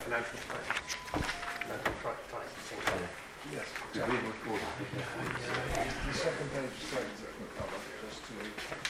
financial crisis. Yes. The second page says that just to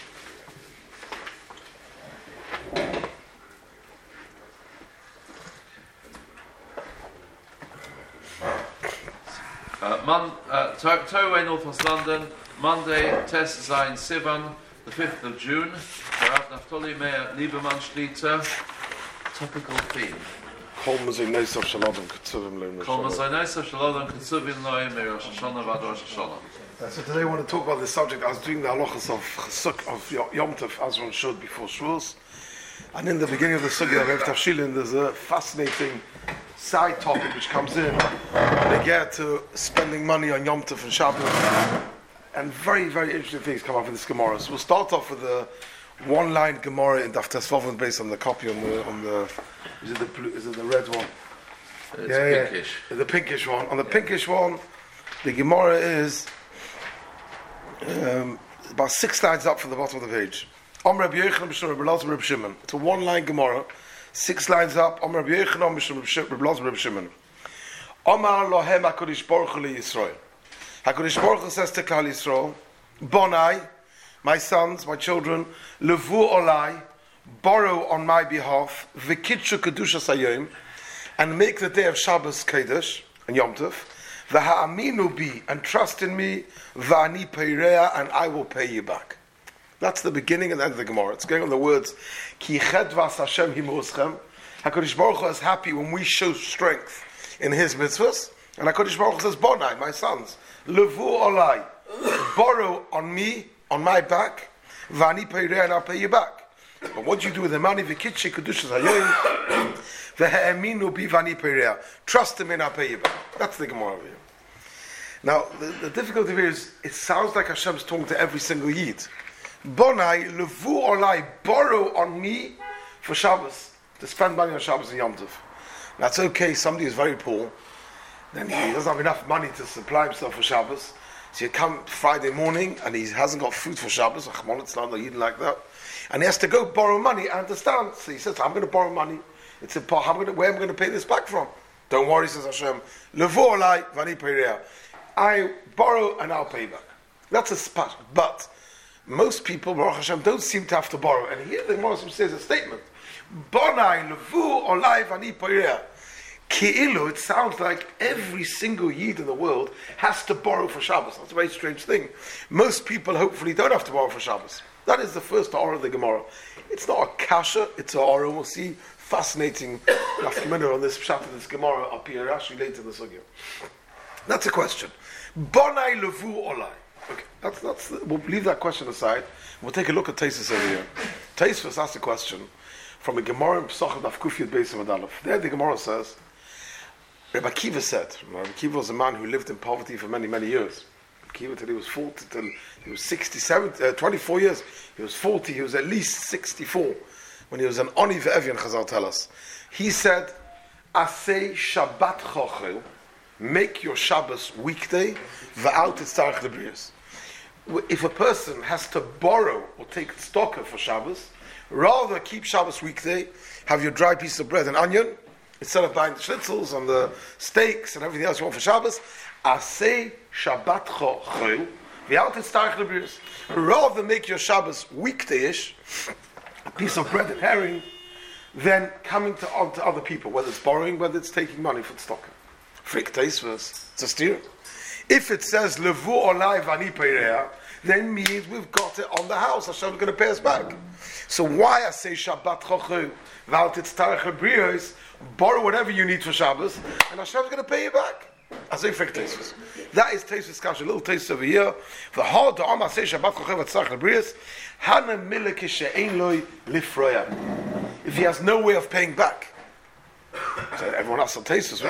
Torah Northwest London, Monday, Tes Zayin Sivan, the 5th of June. Rav Naftali Meir Lieberman Shlita. Topical theme. Kol Mazaynesav Shalom Ketzuvim Leim Kol Mazaynesav Shalom Ketzuvim Leim Rosh Hashanah Vad Rosh Hashanah. So today I want to talk about this subject. I was doing the halachas of Yom Tov as one should before Shavuos. And in the beginning of the sugya of Erev Tavshilin, there's a fascinating side topic which comes in. They get to spending money on Yom Tov and Shabbos, and very, very interesting things come up in this Gemara. So we'll start off with a one-line Gemara in Daf Tesvav based on the copy on the is it the red one? It's pinkish. The pinkish one. On the pinkish one, the Gemara is about 6 lines up from the bottom of the page. It's a one-line Gemara, 6 lines up. Amar Rabbi Yochanan b'Shimon Rabbi Shimon. Amar lohem HaKadosh Baruch Hu Yisrael. HaKadosh Baruch Hu says to Klal Yisrael, Bonai, my sons, my children, levu olai, borrow on my behalf, v'kitshu kedushas hayom, and make the day of Shabbos Kodesh and Yom Tov, v'ha'aminu bi, and trust in me, v'ani peirea, and I will pay you back. That's the beginning and the end of the Gemara. It's going on the words, Ki chedvas Hashem himuschem. HaKadosh Baruch Hu is happy when we show strength in His mitzvahs. And HaKadosh Baruch Hu says, Bonai, my sons, levu olai, borrow on me, on my back, v'ani peirea, and I'll pay you back. But what do you do with the money? V'kitche kedushas hayom, v'ha'eminu bi v'ani peirea. Trust Him and I'll pay you back. That's the Gemara over here. Now, the difficulty here is, it sounds like Hashem's talking to every single Yid. Bonai, levu olai, borrow on me for Shabbos, to spend money on Shabbos and Yom Tov. That's okay, somebody is very poor, then he doesn't have enough money to supply himself for Shabbos, so you come Friday morning and he hasn't got food for Shabbos, it's not like that, and he has to go borrow money. I understand. So he says, I'm going to borrow money. It's a part, where am I going to pay this back from? Don't worry, says Hashem. Levu olai, v'ani peirea. I borrow and I'll pay back. That's a spot, but most people, Baruch Hashem, don't seem to have to borrow. And here the Gemara says a statement. Bonai levu olai v'ani peirea. Ki'ilu, it sounds like every single Yid in the world has to borrow for Shabbos. That's a very strange thing. Most people hopefully don't have to borrow for Shabbos. That is the first aura of the Gemara. It's not a kasha, it's an aura. We'll see fascinating nafkamina on this pshat of this Gemara up here Rashi later in the sugya. That's a question. Bonai levu olai. Okay, we'll leave that question aside. We'll take a look at Taisus over here. Taisus asked a question from a Gemara in Pesachim Daf Kuf Yud Beis Amud Aleph. There the Gemara says, Rabbi Akiva said, Rabbi Akiva was a man who lived in poverty for many, many years. Rabbi Akiva till he was 40, till he was 67, 24 years. He was 40, he was at least 64 when he was an Oni Ve'evian, Chazal tell us. He said, Asay Shabbat Chochel, make your Shabbos weekday, V'al Titzarech Lebrius. If a person has to borrow or take stocker for Shabbos, rather keep Shabbos weekday, have your dry piece of bread and onion, instead of buying the schnitzels and the steaks and everything else you want for Shabbos, Asay Shabbat Chochel, V'al Titzarech Lebrius. Rather make your Shabbos weekday-ish, a piece of bread and herring, than coming to other people, whether it's borrowing, whether it's taking money for the stocker. Frik Taisvus, it's a steer. If it says levu olai v'ani peirea, then means we've got it on the house. Hashem's going to pay us back. So why I say Shabbat Chochel v'al titzarech lebrios, borrow whatever you need for Shabbos, and Hashem's going to pay you back. I say Frik Taisvus. That is Taisvus Kash, a little taste over here. The hard to Amma say Shabbat Chochel v'al titzarech lebrios, hana milek she'ein loy lifroya. If he has no way of paying back. So everyone else on Taisvus,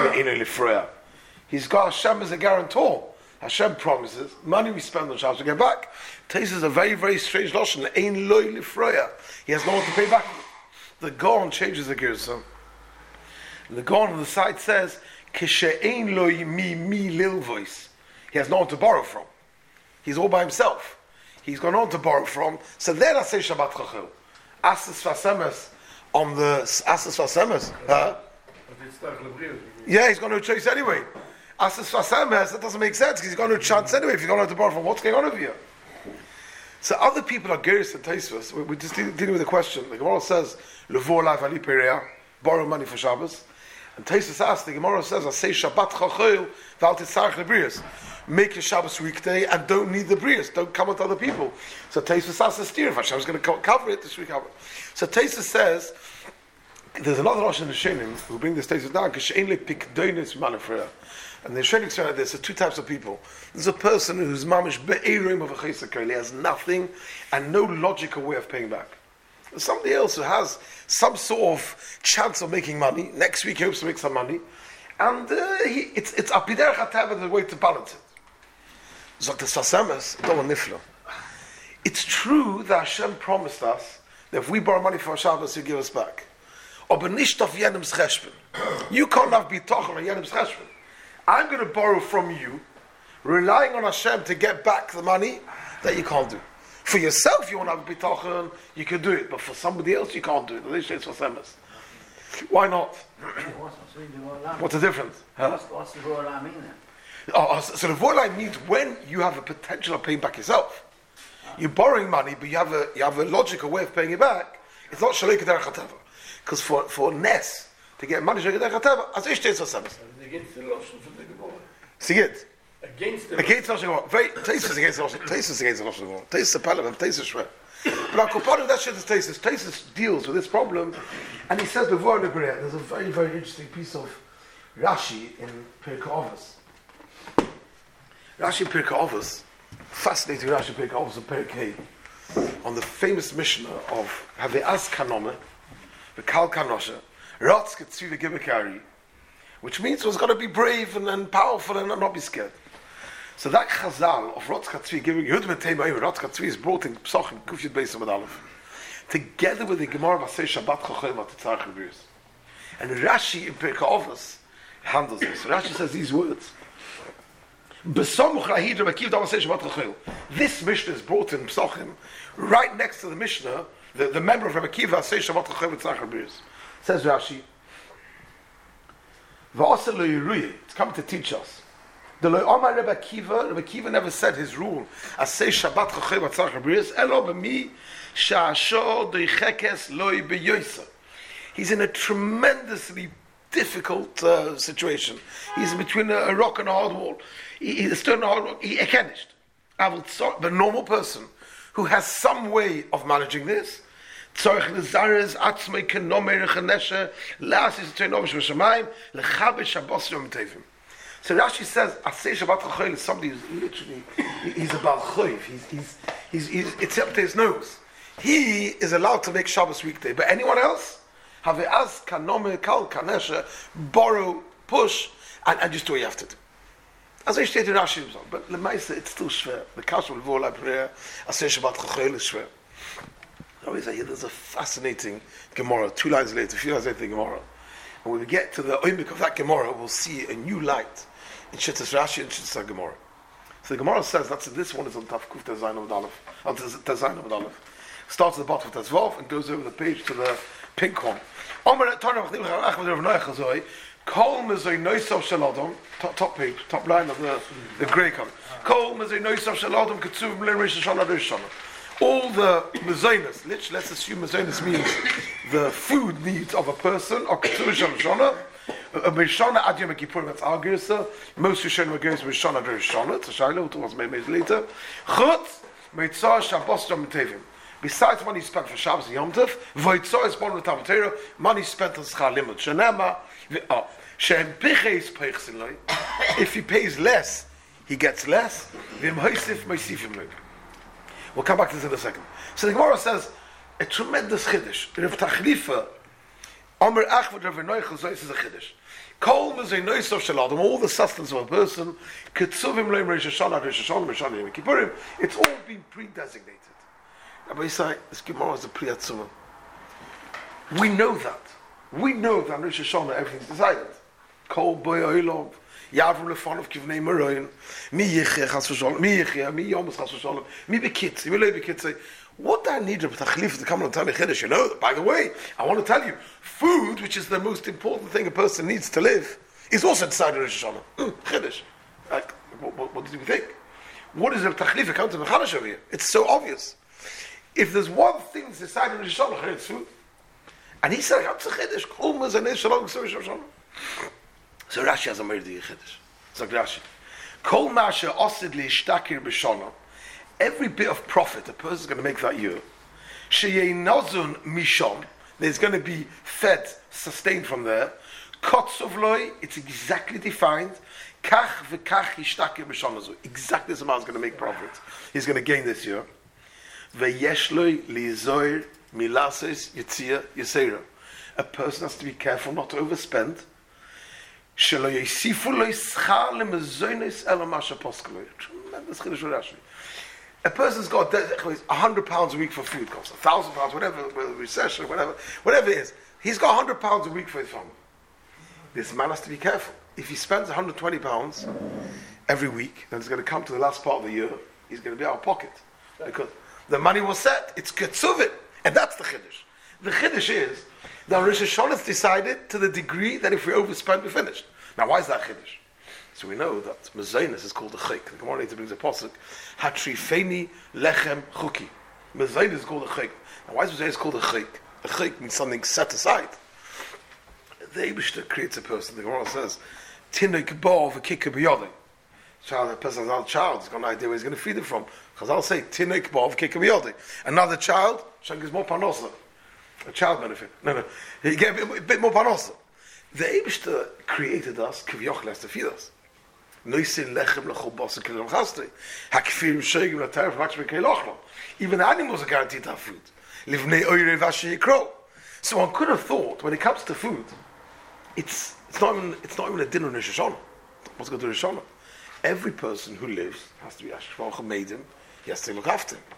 he's got Hashem as a guarantor. Hashem promises, money we spend on Shabbos we get back. Taisvus is a very, very strange lashon. Ein loy lifroya. He has no one to pay back. The Gaon changes the Gersa. The Gaon on the side says, Kishe'ein loy mi lil voice. He has no one to borrow from. He's all by himself. He's got no one to borrow from. So then I say Shabbat Chochel. Asas Vasemes on the Asas Vasemes. Yeah, he's got no choice anyway. As the Sfasem has, that doesn't make sense because he's got no chance anyway if you don't have to borrow from what's going on over here. So other people are Geras and Taisvus. We're just dealing with the question. The Gemara says, Levor Lai Vali Perea, borrow money for Shabbos. And Taisvus asks, the Gemara says, I say Shabbat Chachil, Val Titzarech Lebrias. Make your Shabbos weekday and don't need the Brias. Don't come with other people. So Taisvus asks the steer, if Hashem's going to cover it, this week cover it. So Taisvus says, there's another Rosh in the Shenim who bring this Taisvus down, because Shein Le Pikdonis Manafreya. And the Shenik said there's two types of people. There's a person who's mamish be'erim of a chesed, he has nothing and no logical way of paying back. There's somebody else who has some sort of chance of making money. Next week he hopes to make some money, and it's apiderach hatava, the way to balance it. Zok the Sasemes, don't want niflo. It's true that Hashem promised us that if we borrow money for our Shabbos, He'll give us back. Aber nicht auf jenem's cheshbon. You can't have bitochen on jenem's cheshbon. I'm going to borrow from you, relying on Hashem to get back the money that you can't do. For yourself, you want to have a bitachon, you can do it, but for somebody else, you can't do it. Why not? What's the difference? Huh? What's the word I mean then? So the word means when you have a potential of paying back yourself. You're borrowing money, but you have a logical way of paying it back. It's not shalei k'derech hateva. Because for Nes, to get money shalei k'derech hateva, as ish teis vasemes. Against the Lashon from the Gemara. See it? Against the Lashon Gemara. Taisus against the Lashon. Taisus against the Lashon Gemara. Taisus a palam, Taisus shver. But Akopanu, that shit is Taisus. Taisus deals with this problem, and he says before in the Berea, there's a very, very interesting piece of Rashi in Pirkei Avos. Rashi in Pirkei Avos, fascinating Rashi in Pirkei Avos of Pirkei, on the famous Mishnah of Have'az Kanome, the Kal Kanosha, Ratz Ketzvi Gibekari, which means was going to be brave and powerful and not be scared. So that Chazal of Ratz Ketzvi giving Yud Metei Ratz Ketzvi is brought in Psachim Kufyud Beis Amud Aleph, together with the Gemara Vasei Shabbat Chachel Vatitzarech Lebrius. And Rashi in Pirkei Avos handles this. Rashi says these words. This Mishnah is brought in Psachim right next to the Mishnah, the member of Rabbi Kiva says Shabbat Chachel V'Tzarech Lebrius. Says Rashi, it's coming to teach us. The Amar Rabbi Kiva never said his rule. I say Shabbat Chachel V'Tzarech Lebrius. Elo b'mi sha'asho doichekes loi beyoisa. He's in a tremendously difficult situation. He's between a rock and a hard wall. He's still in a hard wall. He ekenished. The normal person who has some way of managing this. So Rashi says, Asay Shabbat Chachel is somebody who's literally, he's a Baal Choiv. It's up to his nose. He is allowed to make Shabbos weekday, but anyone else? Have'az kanome kal kanesha, borrow, push, and just do what you have to do. As I stated in Rashi, but the Lemaisa, it's still shver. The Kash will vola prayer, Asay Shabbat Chachel is shver. There's a fascinating Gemara, 2 lines later, a few lines later, the Gemara. And when we get to the oimik of that Gemara, we'll see a new light in Shittas Rashi and Shittas Gemara. So the Gemara says, this one is on Tav Kuf Tezayin Amud Aleph, on Tezayin Amud Aleph. Starts at the bottom of Tezvav and goes over the page to the pink one. Top page, top line of the grey color. All the mezainas, literally, let's assume mezainas means the food needs of a person, or ketur shana, a mishana ad yom kippurim, that's our gersa. Most Rishonim are going to mishana ad Rishana, it's a shayla, it was made later. Chutz, meitzah shabbos yom tevim. Besides money spent for Shabbos and Yom Tov, v'yitzah is born with Tamatero, money spent on schar limud. Shenema, shem piches peichsin loy. If he pays less, he gets less. V'im hoisif moisifim loy. We'll come back to this in a second. So the Gemara says a tremendous chiddush. Rav Tachlifa, Amar Achvad Rav Noachel, so this is a chiddush. Kol mezay noisav shel adam, all the sustenance of a person, ketzuvim loim Rosh Hashanah, Rosh Hashanah, Yom Kippurim, it's all been pre-designated. Rabbi Yisai, this Gemara is a priyatzuma. We know that. We know that in Rosh Hashanah everything's decided. Kol boy oilov. Yavrum lefonov kivnei meroin, mi yichya chas v'sholem, mi yichya, mi yomas chas v'sholem, mi bekitzi, mi lei bekitzi. What do I need Reb Tachlifa to come and tell me Chiddush? You know, by the way, I want to tell you, food, which is the most important thing a person needs to live, is also decided in Rosh Hashanah. Chiddush. Like, what do you think? What is Reb Tachlifa come to the Chadash over here? It's so obvious. If there's one thing that's decided in Rosh Hashanah, it's food. And he said, "Come to Chiddush, Kulmas and Shalom Rosh Hashanah." So Rashi has a Merdi Chiddush. So Rashi, Kol Masha Osid Li Shtakir B'Shana. Every bit of profit a person is going to make that year, Sheyei Nozun Mishon, there's going to be fed, sustained from there. Kotzov Loi, it's exactly defined. Kach v'kach yishtakir b'shana. Exactly this amount is going to make profit. He's going to gain this year. Ve'yesh loi lizoir milases yitzia yisera. A person has to be careful not to overspend. Shelo yisifu loi schar lemezonis elamasha poskaloi. Tremendous chiddush Rashi. A person's got £100 a week for food costs, £1,000, whatever, recession, whatever it is. He's got £100 a week for his family. This man has to be careful. If he spends £120 every week, then it's going to come to the last part of the year, he's going to be out of pocket. Because the money was set, it's ketzuvit. And that's the chiddush. The chiddush is that Rosh Hashanah has decided to the degree that if we overspend, we're finished. Now, why is that chiddush? So we know that Mezainis is called a chayk. The Gemara later brings a pasuk, Hatrifeni lechem chuki. Mezainis is called a chayk. Now why is Mezainis called a chayk? A chayk means something set aside. The Eibishter creates a person. The Gemara says, Tinoik bo v'kika b'yodei. Child, a person has a child, he's got no idea where he's going to feed it from. Chazal say, Tinoik bo v'kika b'yodei. Another child, Shank is more panosa. A child benefit. No. He get a bit more panosa. The Eibishter created us, Kivyoch has to feed us. Even the animals are guaranteed to have food. So one could have thought, when it comes to food, it's not even a dinner in Rosh Hashanah. What's going to do Rosh Hashanah? Every person who lives has to be Ashkvach made him. He has to look after him.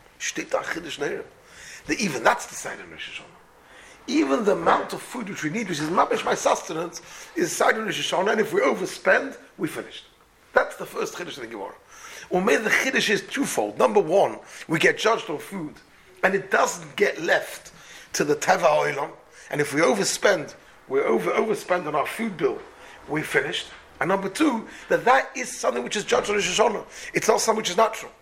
Even that's decided in Rosh Hashanah. Even the amount of food which we need, which is mabish my sustenance, is decided in Rosh Hashanah, and if we overspend, we finished. That's the first chiddush of the Gemara. The chiddush is twofold. Number one, we get judged on food, and it doesn't get left to the teva oilam. And if we overspend, we overspend on our food bill, we finished. And number two, that is something which is judged on Rosh Hashanah. It's not something which is natural.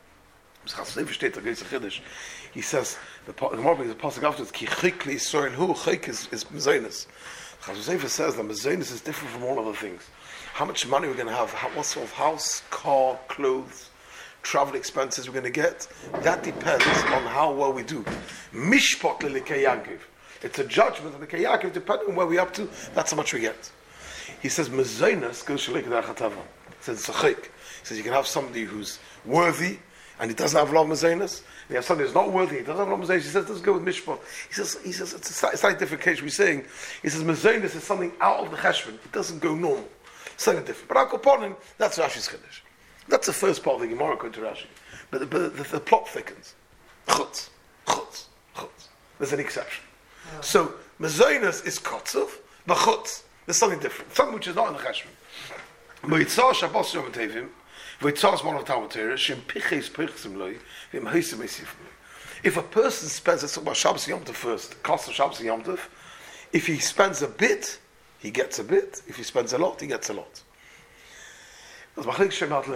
He says, the Gemara brings a pasuk afterwards, Ki chik li Yisrael hu, chik is mezainis. Chazal says that mezainis is different from all other things. How much money we're going to have, what sort of house, car, clothes, travel expenses we're going to get, that depends on how well we do. Mishpot le'likei Yaakov. It's a judgment on the Kei Yaakov, depending on where we're up to, that's how much we get. He says, mezainis goes shalik da'achatava. He says, it's a chik. He says, you can have somebody who's worthy, and he doesn't have a lot of mezainis. You have somebody who's not worthy, he doesn't have a lot of mezainis. He says, let's go with mishpot. He says it's a slightly different case. We're saying, he says, mezainis is something out of the cheshbon. It doesn't go normal. Something different. But Akoponim, that's Rashi's chiddush. That's the first part of the Gemara according to Rashi. But the plot thickens. Chutz. There's an exception. Oh. So, mezainis is kotzov, but chutz. There's something different. Something which is not in the cheshbon. Moitzah Shabbos Yom Tevim, Voitzah Mon of Talmud Torah, Shem Piches Pichsim Loi, Vim Heisim Esif Loi. If a person spends, let's talk about Shabbos Yom Tov first, the cost of Shabbos Yom Tov, if he spends a bit, he gets a bit. If he spends a lot, he gets a lot. Rashi's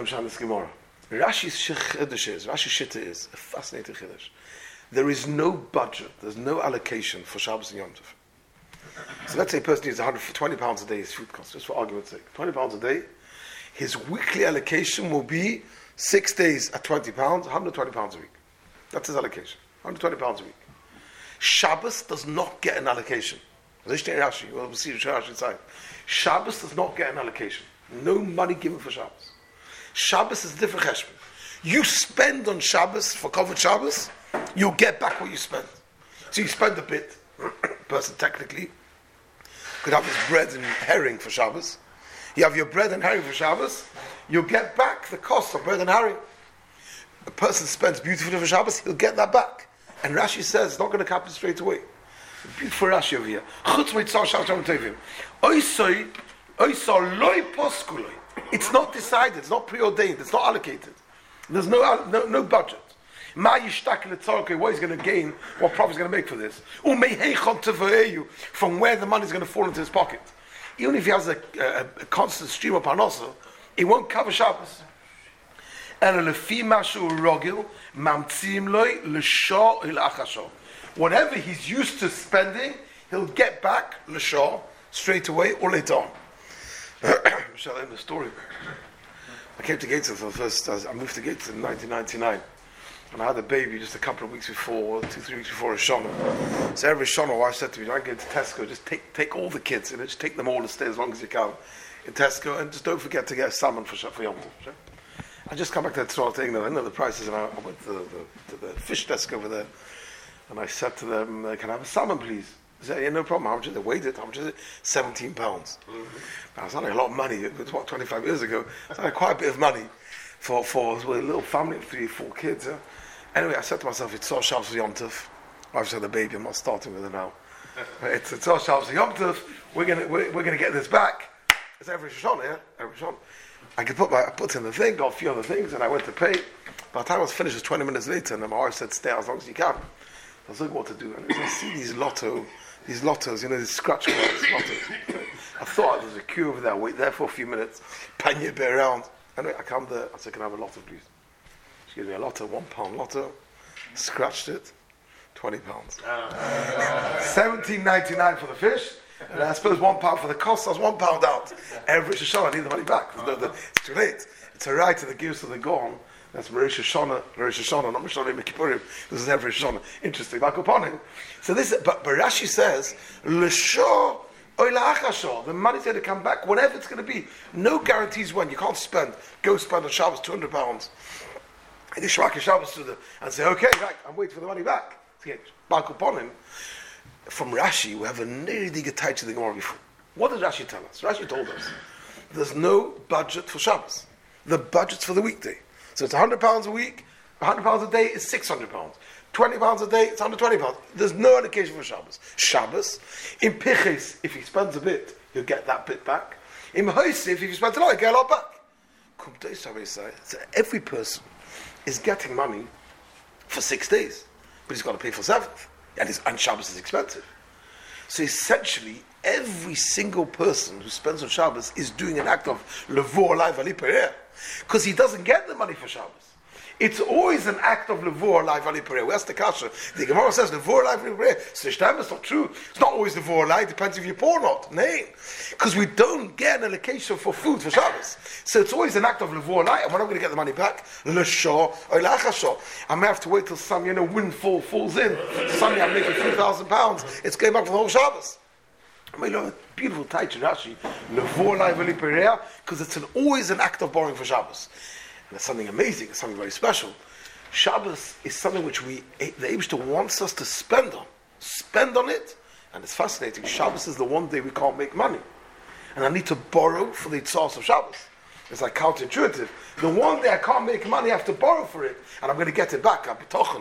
Shitta is a fascinating chiddush. There is no budget, there's no allocation for Shabbos and Yom Tov. So let's say a person needs £120 a day his food costs, just for argument's sake. £20 a day. His weekly allocation will be 6 days at £20, £120 a week. That's his allocation. £120 a week. Shabbos does not get an allocation. We'll see Rashi inside. Shabbos does not get an allocation. No money given for Shabbos. Shabbos is a different cheshbon. You spend on Shabbos for covered Shabbos, you'll get back what you spend. So you spend a bit. Person technically could have his bread and herring for Shabbos. You have your bread and herring for Shabbos, you'll get back the cost of bread and herring. A person spends beautifully for Shabbos, he'll get that back. And Rashi says it's not going to happen straight away. Beautiful Rashi over here. It's not decided, it's not preordained, it's not allocated. There's no budget. Ma yishtak letzorke, what he's going to gain, what profit he's going to make for this. From where the money is going to fall into his pocket. Even if he has a constant stream of parnasa, it won't cover Shabbos. Whatever he's used to spending, he'll get back l'shah straight away or later on. Shall I end the story? I came to Gateshead for the first. I moved to Gateshead in 1999, and I had a baby just a couple of weeks before, 2-3 weeks before Rosh. So every Rosh, my wife said to me, "I go to Tesco, just take all the kids, and just take them all to stay as long as you can in Tesco, and just don't forget to get a salmon for Yom Tov." I just come back to that store thing, I know the prices, and I went to the fish desk over there, and I said to them, "Can I have a salmon, please?" They said, "Yeah, no problem. How much is it?" They weighed it. How much is it? £17. Now, it's not like a lot of money. It was 25 years ago. It's like quite a bit of money for a little family of 3-4 kids. Anyway, I said to myself, it's all Shabbos Yom Tov. I've said the baby. I'm not starting with it now. It's all Shabbos Yom Tov. We're gonna get this back. It's every Shoshana, yeah? Every Shoshana. I put in the thing, got a few other things, and I went to pay. By the time I was finished, it was 20 minutes later, and then my wife said, "Stay as long as you can." I was looking what to do, and I see these lottos, these scratch cards, lottos. I thought there was a queue over there, wait there for a few minutes, panya be around. Anyway, I come there, I said, "Can I have a lotto, please?" She gave me a lotto, £1 lotto, scratched it, £20. $17.99 for the fish, and I suppose £1 for the cost, I was £1 out. Every Shoshana, I need the money back. It's too late. It's a right to the gifts of the Gorn. That's Rosh Hashanah, not Rosh Hashanah, Kippurim. This is every Hashanah. Interesting. Back upon him. So this, but Rashi says, L'shah or la'achashah. The money's going to come back, whatever it's going to be. No guarantees when. You can't spend. Go spend on Shabbos £200. And you shrug your Shabbos to them and say, "Okay, right, I'm waiting for the money back." To get back upon him. From Rashi, we have a nearly getayt to the Gemara before. What does Rashi tell us? Rashi told us there's no budget for Shabbos. The budget's for the weekday. So it's £100 a week, £100 a day is £600. £20 a day, it's £120. There's no allocation for Shabbos. Shabbos, in Pichis, if he spends a bit, he'll get that bit back. In Hoisif, if he spends a lot, he'll get a lot back. So every person is getting money for 6 days, but he's got to pay for 7th. And Shabbos is expensive. So essentially, every single person who spends on Shabbos is doing an act of levor alai v'ali pereh, because he doesn't get the money for Shabbos. It's always an act of levor alai v'ali pereh. Where's the kasha? The Gemara says levor alai v'ali pereh. So it's not true. It's not always levor alai. It depends if you're poor or not. Nay, because we don't get an allocation for food for Shabbos. So it's always an act of levor alai, and we're not going to get the money back. L'shah or l'achashah. I may have to wait till some windfall falls in. Suddenly I'm making £3,000. It's going back for the whole Shabbos. I mean, look, beautiful Taich Rashi, Levor Lai Veli Perea, because it's always an act of borrowing for Shabbos. And it's something amazing, it's something very special. Shabbos is something which the Eibishter wants us to spend on it, and it's fascinating. Shabbos is the one day we can't make money. And I need to borrow for the Tzos of Shabbos. It's like counterintuitive. The one day I can't make money, I have to borrow for it, and I'm going to get it back. Bonai,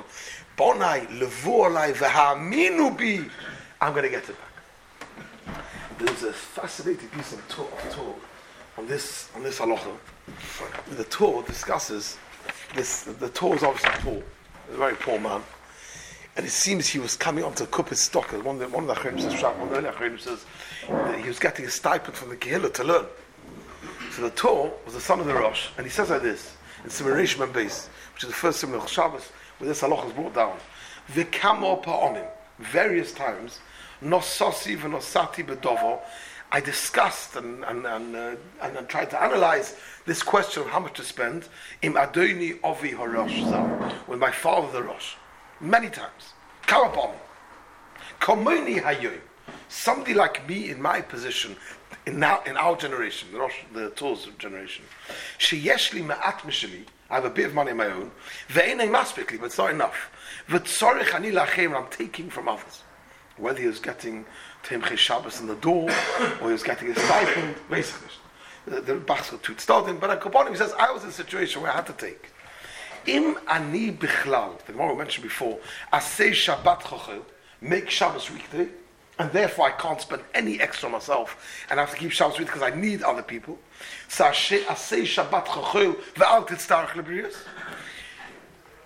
Levor Lai V'Haminu Bi, I'm going to get it back. There's a fascinating piece of Torah on this halacha. The Torah discusses this. The Torah is obviously poor, a very poor man, and it seems he was coming onto Kuppis stock. One of the Achronim says that he was getting a stipend from the Kehillah to learn. So the Torah was the son of the Rosh, and he says like this in Siman and Beis, which is the first Siman of Shabbos, where this halacha is brought down. V'kamo pa'onim, various times. Nosasi v'nosati bedovo. I discussed and tried to analyze this question of how much to spend. Im adoni ovi harosh zal, with my father the Rosh, many times. Karapon, komoni hayoy. Somebody like me in my position, in our generation, the Torah's generation. Sheyeshli ma'at misheli. I have a bit of money of my own. Ve'enei maspikli, but it's not enough. V'tzorich ani lachem, I'm taking from others. Whether he was getting Temche Shabbos in the door, or he was getting a stipend, basically. The Bach's got two starting, but Koponim, he says, I was in a situation where I had to take. Im ani bichlal, the Gemara mentioned before, asay Shabbat chochel, make Shabbos weekday, and therefore I can't spend any extra myself, and I have to keep Shabbos weekday because I need other people. So asay Shabbat chochel, ve'al titztarach lebrius.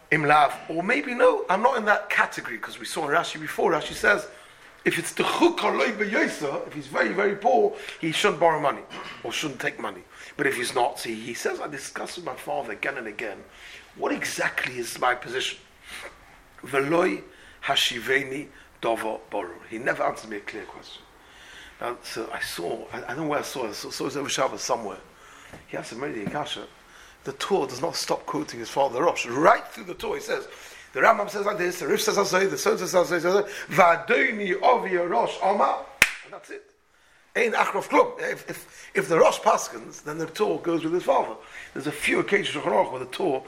Imlav, or maybe no, I'm not in that category, because we saw in Rashi before, Rashi says, if it's the chuk aloi beyosa, if he's very, very poor, he shouldn't borrow money, or shouldn't take money. But if he's not, see, he says, I discussed with my father again and again, what exactly is my position? Veloi hashiveni dovo boru. He never answered me a clear question. Now, so I don't know where I saw it over Shabbos somewhere. He asked him, Kasha, the Torah does not stop quoting his father Rosh. Right through the Torah, he says, the Rambam says like this, the Rif says, the Son says, Vadoni Ovi Rosh Omar, and that's it. Ein Achrov Klum. If the Rosh paskins, then the Torah goes with his father. There's a few occasions where the Torah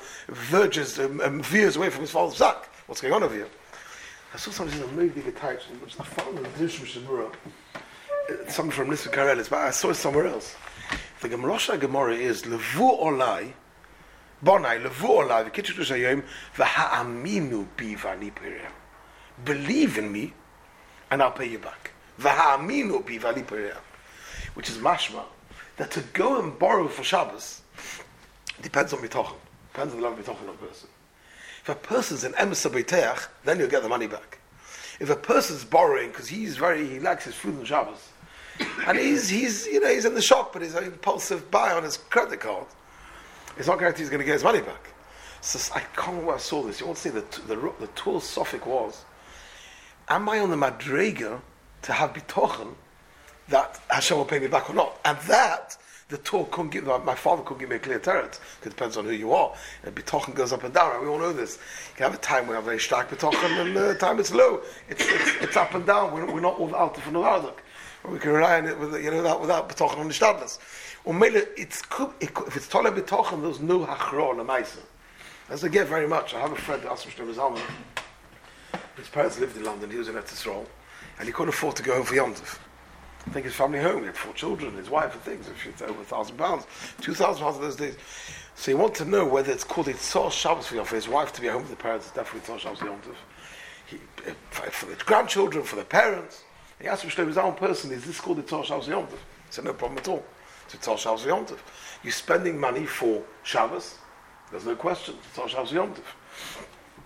veers away from his father's sack. What's going on over here? I saw something in the movie, which I found in the Dishim Shemura. Something from Nissan Karelis, but I saw it somewhere else. The Gemara is Levu Olai, Bonai, Levu Olai, the Kitchush Hayom, V'ha'aminu bi v'ani pereh. Believe in me, and I'll pay you back. V'ha'aminu bi v'ani pereh. Which is mashma, that to go and borrow for Shabbos depends on bitachon. Depends on the level of bitachon of a person. If a person's an emes b'teach, then you'll get the money back. If a person's borrowing because he likes his food on Shabbos, and he's in the shop, but he's an impulsive buy on his credit card, it's not guaranteed he's going to get his money back. So I can't remember where I saw this. You want to say the Torah suffix was, am I on the madrega to have bitochen that Hashem will pay me back or not? And that the Torah couldn't give, my father couldn't give me a clear teretz, because it depends on who you are. And bitochen goes up and down, right? We all know this. You can have a time when you have very stark bitochen, and the time it's low. It's up and down. We're not all out of an we can rely on it without bitochen on the shtadlis. Or maybe if it's tola bitochen, there's no hachra on the ma'aser. As I get very much. I have a friend, Asam Shlomo Zalman. His parents lived in London. He was in Eretz Yisrael, and he couldn't afford to go home for Yom Tov. Take his family home. He had 4 children, his wife, and things. It's over £1,000, £2,000 in those days. So he wanted to know whether it's called Tzor Shabbos for his wife to be at home with the parents. It's definitely Tzor Shabbos for Yom Tov. For the grandchildren, for the parents. He asked him, his own person, is this called the Tzor Shabbos Yom Tov? He said, no problem at all. It's Tzor Shabbos Yom Tov. You're spending money for Shabbos. There's no question. It's Tzor Shabbos Yom Tov.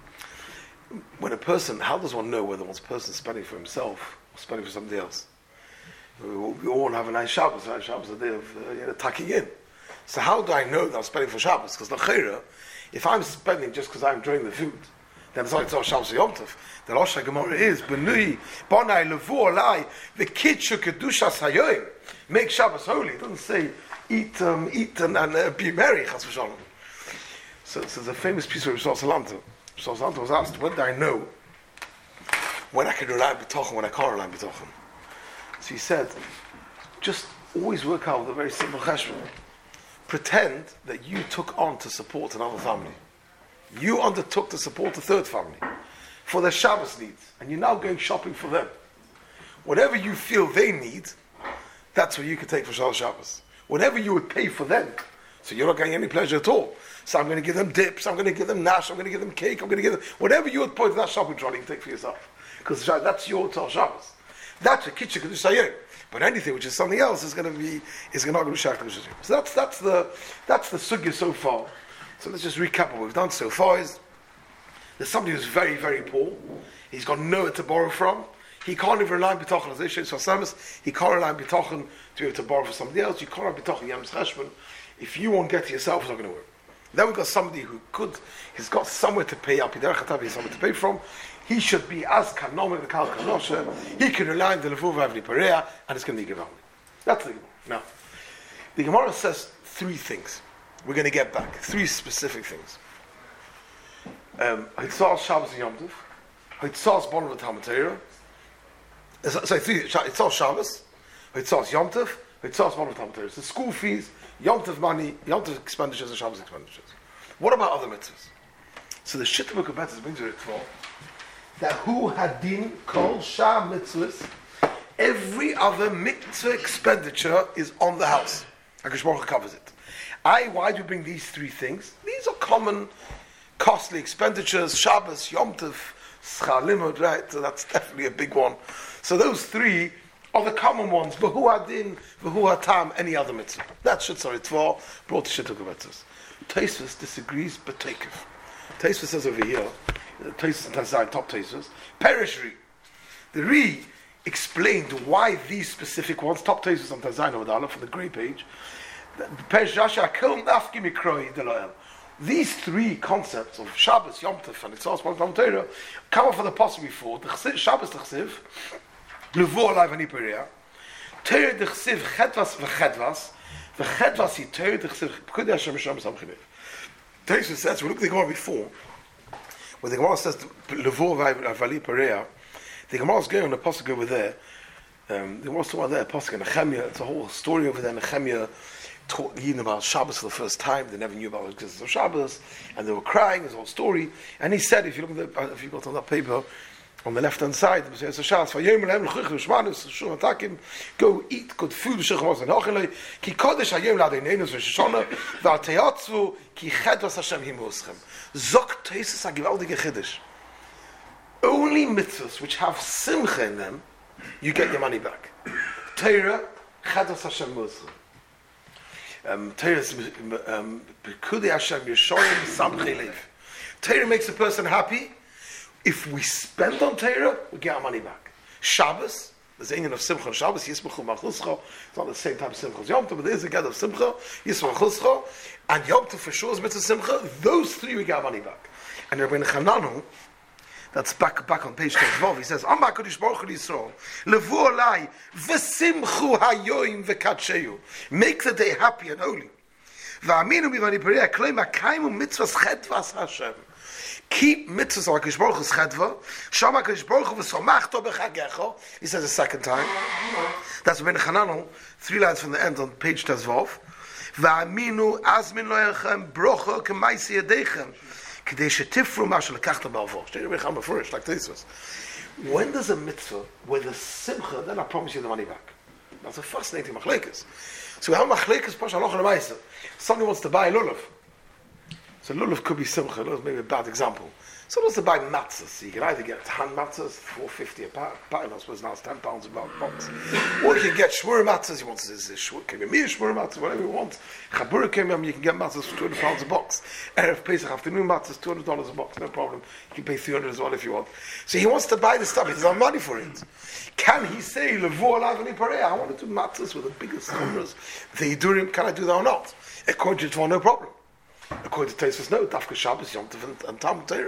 When a person, how does one know whether one's person is spending for himself or spending for somebody else? We all have a nice Shabbos. Right? Shabbos is a day of tucking in. So how do I know that I'm spending for Shabbos? Because l'cheira, if I'm spending just because I'm enjoying the food, then it's not Tzor Shabbos Yom Tov. The Rosh HaGemara is Benui Bonai Levu Olai the Kitchu Kedushas Hayoim. Make Shabbos holy. It doesn't say eat and be merry. Chas v'shalom. So there's a famous piece of Rishon Salanto. Rishon Salanto was asked, when do I know when I can rely on bitochen, when I can't rely on bitochen? So he said, just always work out with a very simple cheshbon. Pretend that you took on to support another family. You undertook to support a third family for their Shabbos needs, and you're now going shopping for them. Whatever you feel they need, that's what you can take for Shabbos. Whatever you would pay for them, so you're not getting any pleasure at all. So I'm going to give them dips, I'm going to give them nash, I'm going to give them cake, I'm going to give them whatever you would put in that shopping trolley, you can take for yourself, because that's your Tzor Shabbos. That's a kitchen kedush hayom. But anything which is something else is not going to be shach kedush hayom. So that's the sugya so far. So let's just recap what we've done so far. There's somebody who's very, very poor. He's got nowhere to borrow from. He can't even rely on bitochen as Isha Sasamis. He can't rely on bitochen to be able to borrow for somebody else. You can't rely on bitochen Yams Cheshbon. If you won't get to yourself, it's not going to work. Then we've got somebody who he's got somewhere to pay up. He has somewhere to pay from. He should be as kanomik the kal kanosha. He can rely on the levuv avni pareya, and it's going to be given. That's the Gemara. Now, the Gemara says 3 things. We're going to get back 3 specific things. Hitzal Shabbos and Yom Tov. Hitzal Bon with Talmud Torah. Sorry, 3. Hitzal Shabbos. Hitzal Yom Tov. Hitzal Bon with Talmud Torah. So school fees, Yom Tov money, Yom Tov expenditures, and Shabbos expenditures. What about other mitzvahs? So the Shittim of Betzis brings it for that who hadin kol shah mitzvahs, every other mitzvah expenditure is on the house. HaKadosh Baruch Hu covers it. Why do we bring these 3 things? These are common, costly expenditures. Shabbos, Yom Tov, Schar Limud, right? So that's definitely a big one. So those 3 are the common ones. V'hu hadin, v'hu hatam, any other mitzvah. That's Shittzar Ritva, brought to Shittim Betzis. Tosfos disagrees, but Tekev. Tosfos says over here, Tosfos and Tazayin, top Tosfos, Perishri. The Ri explained why these specific ones, top Tosfos on Tazayin over the Aleph, from the grey page, these three concepts of Shabbos, Yom Tov, and Itzos, Torah, come up for the possible before. The Shabbos T'chsiv, Levu Olai V'ani Pereah, Torah T'chsiv Chedvas V'chedvas, V'chedvas Yi Torah T'chsiv P'kudei Hashem Yisham Sam Chinev. Tosfos says, we look at the Gemara before, when the Gemara says Levu Olai V'ani Pereah, the Gemara is going on the pasuk over there. The Gemara is talking about there, pasuk in Nehemiah. It's a whole story over there. Nehemiah taught Yidden about Shabbos for the first time. They never knew about the existence of Shabbos, and they were crying. There's a whole story. And he said, if you look at if you got on that paper, on the left hand side, it says Shabbos. Go eat good food. Ki kodesh hayom l'adeinenu v'shishona v'alteyatzvu ki chedvas Hashem himuschem. Zok Tosfos a gewaltige chiddush. Only mitzvahs which have simcha in them, you get your money back. Torah, chedvas Hashem himuschem. Torah is Pekudei Hashem Yeshorim Samchei Lev. Torah makes a person happy. If we spend on Torah, we get our money back. Shabbos, there's a union of Simcha on Shabbos, Yismachu Machluscha. It's not the same type of Simcha as Yom Tov, but there is a gather of Simcha, Yismachu Machluscha, and Yom Tov for sure is Mitzvah Simcha. Those three we get our money back. And Rabbi Chananu, that's back on page 12, he says, Amar Kodesh Baruch Hu Yisrael, Levu Olai, V'simchu hayoim v'kadsheyu. Make the day happy and holy. V'aminu b'vani pereah, Kloim ha'kaimu mitzvahs chedvas Hashem. Keep mitzvahs of HaKadosh Baruch Hu's chedva. Shama HaKadosh Baruch Hu v'somachto b'chagecho. He says a second time. That's Rabbi Chananu, 3 lines from the end on page 12. V'aminu azmin lo'echem brocho k'maisi yadechem. When does a mitzvah with a simcha, then I promise you the money back? That's a fascinating machlekes. So we have machlekes pasha loch lemaisa. Somebody wants to buy a lulav. So lulav could be simcha. Lulav maybe a bad example. So wants to buy matzahs. So you can either get hand matzahs, $4.50 a pack. I suppose now it's £10 a box. Or you can get shmura matzahs. You want to can be mere shmura matzahs, whatever you want. Chabura kemiyam, you can get matzahs for £200 a box. Erev Pesach afternoon matzahs, $200 a box, no problem. You can pay $300 as well if you want. So he wants to buy the stuff. He doesn't have money for it. Can he say Levu Olai V'ani Pereah? I want to do matzahs with the biggest numbers. The Yidurim, can I do that or not? According to Tva, no problem. According to Tosfos, no. Dafka Shabbos, Yom Tov, and Talmud Torah.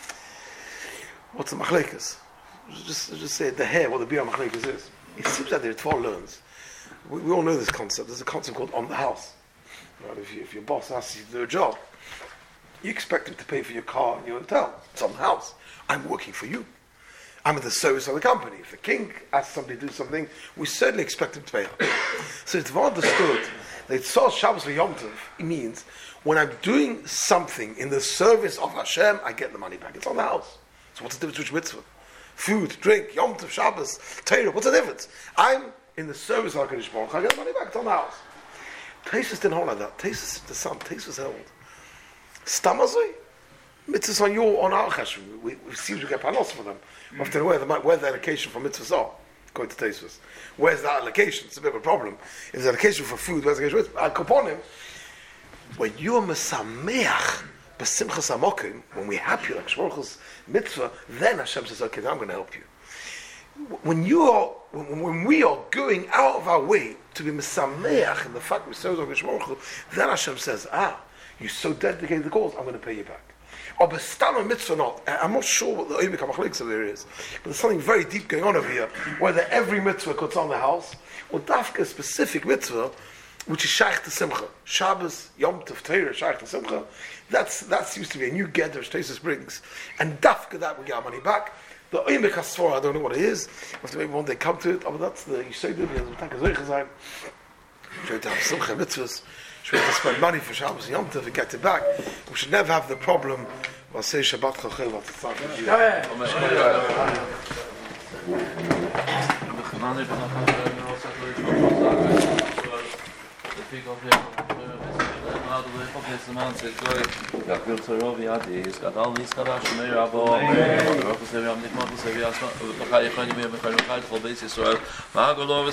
What's the machlekes? Just say the hair, what the Bia machlekes is. It seems that there are 12 learns. We all know this concept. There's a concept called on the house. Right? If your boss asks you to do a job, you expect him to pay for your car and your hotel. It's on the house. I'm working for you. I'm in the service of the company. If the king asks somebody to do something, we certainly expect him to pay up. So it's well understood that Tzos Shabbos Yom Tov, it means when I'm doing something in the service of Hashem, I get the money back. It's on the house. So what's the difference with mitzvah? Food, drink, Yom Tov, Shabbos, Torah, what's the difference? I'm in the service of HaKadosh Baruch Hu, I get the money back, it's on the house. Tosfos didn't hold like that. Tosfos held. Stamazoi? Mitzvahs on our cheshbon. We see we get panos for them. We have to know where the allocation for mitzvahs are, according to Tosfos. Where's the allocation? It's a bit of a problem. If there's allocation for food, where's the allocation for Koponim? When you're mesameach, B'simchas Amokim, when we're happy like Baruch Hu's mitzvah, then Hashem says, okay, now I'm going to help you. When we are going out of our way to be mesameach in the fact we serve Baruch Hu, then Hashem says, you're so dedicated to the cause, I'm going to pay you back. Or b'stam a mitzvah not. I'm not sure what the Oibik HaMachlekes there is, but there's something very deep going on over here, whether every mitzvah cuts on the house, or dafka a specific mitzvah, which is Shaykh to Simcha. Shabbos, Yom Tov, Torah, Shaykh to Simcha. That used to be a new get that Tosfos brings. And dafka that we get our money back. The Oimik HaSfor, I don't know what it is. Maybe one day come to it. But that's the Yisaydim, the Tanka Zoychazayim. Should to have Simcha mitzvahs. Should to spend money for Shabbos and Yom Tov and get it back. We should never have the problem. We'll say Shabbat Chachel.